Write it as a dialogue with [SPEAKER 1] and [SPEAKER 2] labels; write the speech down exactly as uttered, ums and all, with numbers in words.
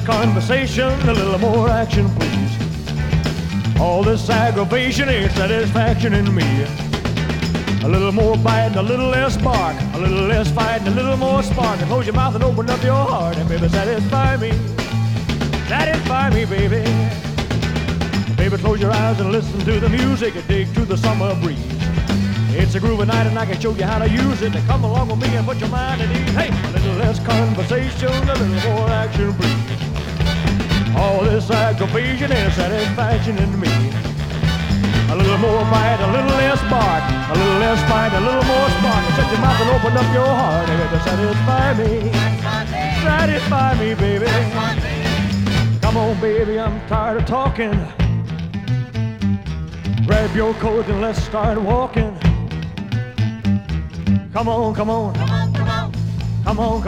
[SPEAKER 1] conversation, a little more action, please. All this aggravation ain't satisfaction in me. A little more bite, a little less bark, a little less fight, and a little more spark. And close your mouth and open up your heart, and baby, satisfy me. Satisfy me, baby. Baby, close your eyes and listen to the music and dig to the summer breeze. It's a groovy night and I can show you how to use it. Now come along with me and put your mind at ease. Hey, a little less conversation, a little more action, please. All this aggravation ain't satisfaction in me. A little more bite, a little less bark, a little less fight, a little more spark. And shut your mouth and open up your heart, and baby, satisfy me. Satisfy me, baby. Come on, baby, I'm tired of talking. Grab your coat and let's start walking. Come on, come on.
[SPEAKER 2] Come on, come on.
[SPEAKER 1] Come on, come on.